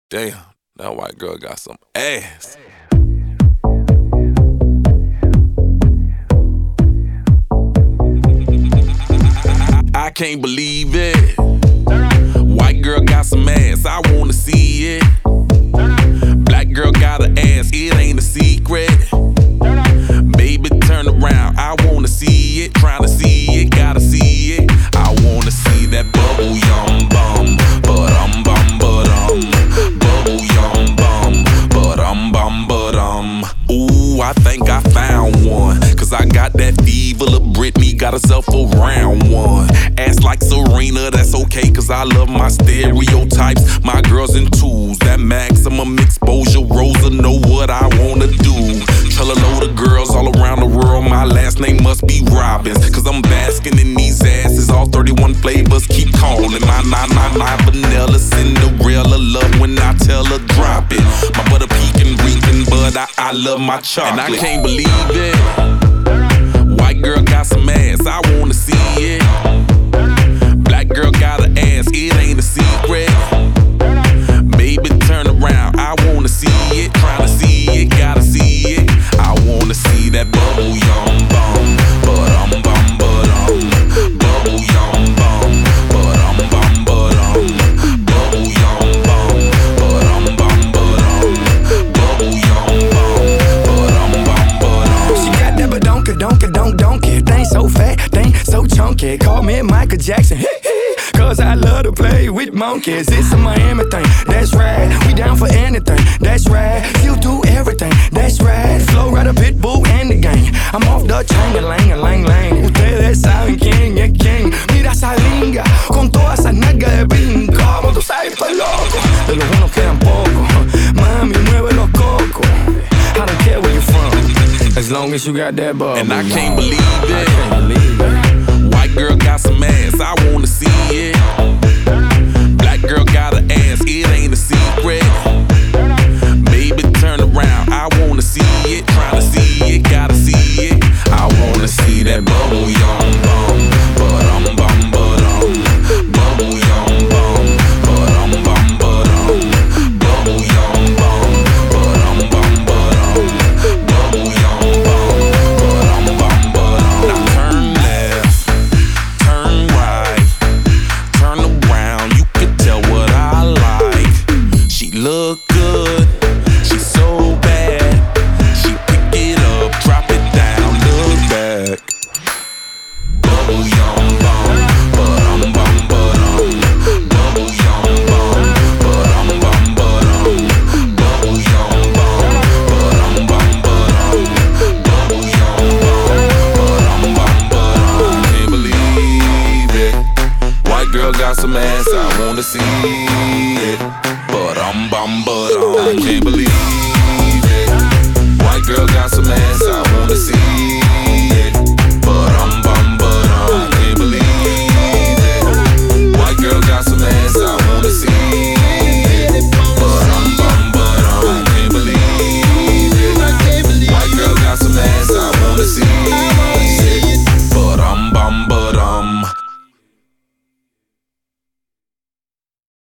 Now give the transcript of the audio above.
Damn, that white girl got some ass. I can't believe it. White girl got some ass, I wanna see it. Black girl got an ass, it ain't a secret. Baby, turn around, I wanna see it. Tryna see it, gotta see it. I wanna see that bubble yum bum, but bubble yum bum, but ooh, I think I found one. Cause I got that fever, little Britney got herself a round one. Ass like Serena, that's okay, cause I love my stereotypes. My girls in twos, that maximum exposure. Rosa know what I wanna do. Tell a load of girls all around the world my last name must be Robbins. Cause I'm basking in these asses, all 31 flavors keep calling. My vanilla, Cinderella, love when I tell her drop it. My butter peeking, reeking, but I love my chocolate. And I can't believe it. White girl got some ass, I wanna see it. Black girl got an ass, it ain't a secret. Baby, turn around, I wanna see it. Tryna see it, gotta see it. I wanna see that bubble yum bum, but bubble yum bum, but bubble yum bum, but bubble yum bum. She got that donka, thing so fat, thing so chunky. Call me Michael Jackson, cause I love to play with monkeys. It's a Miami thing, that's right. We down for anything, that's right. You do everything, that's right. Flow right a pitbull and the gang. I'm off the chain, lang. Ustedes saben quién es quién. Mira esa linga, con todas esas nalgas de brinco. Como tú sabes, pues loco, de los buenos quedan pocos. Mami, mueve los cocos. I don't care where you're from, as long as you got that bubble. And I can't believe it. White girl got some ass, I wanna see it. Black girl got an ass, it ain't a secret. Baby, turn around, I wanna see it. Tryna see it, gotta see it. I wanna see that bubble yum bum, but bubble yum bum, but bubble yum bum, but bubble yum bum, Now turn left, turn right, turn around, you can tell what I like. She look good, she's so bad. She pick it up, drop it down, look back. Bubble yum bum, but bubble yum bum, but bubble yum bum, bubble yum bum, Can't believe it. White girl got some ass, I wanna see it. But I can't believe